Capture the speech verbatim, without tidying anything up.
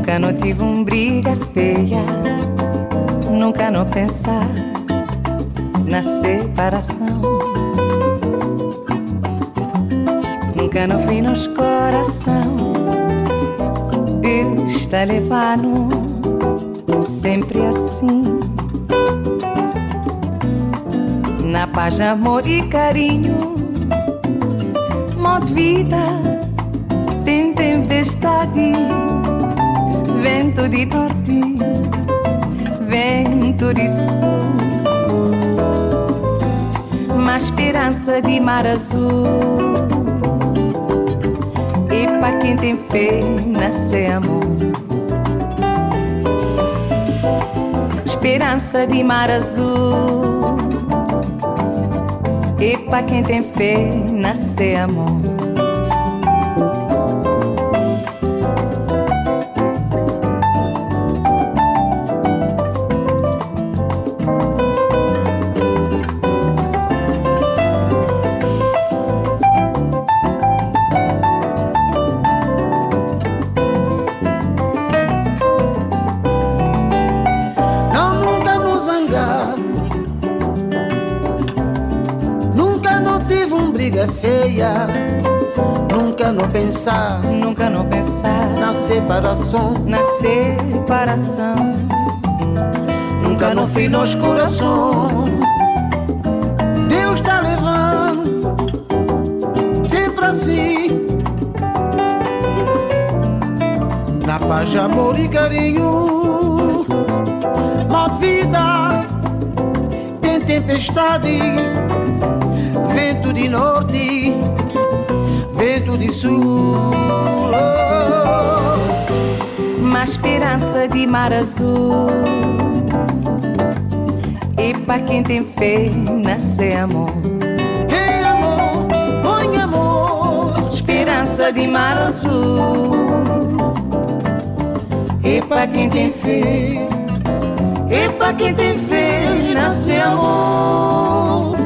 Nunca não tive um briga feia, nunca não pensar na separação. Nunca não fui nos coração, Deus está levando sempre assim. Na paz, amor e carinho, modo vida tem tempestade, vento de norte, vento de sul, uma esperança de mar azul. E pra quem tem fé, nasce amor. Esperança de mar azul. E pra quem tem fé, nasce amor. Feia, nunca não pensar, nunca não pensar na separação, na separação. Nunca não fui nos coração, Deus tá levando sempre assim. Na paz, amor e carinho, mal de vida tem tempestade, vento de norte, vento de sul, uma esperança de mar azul. E pra quem tem fé, nasce amor. Hey amor, põe amor, esperança de mar azul. E pra quem tem fé, e pra quem tem fé, nasce amor.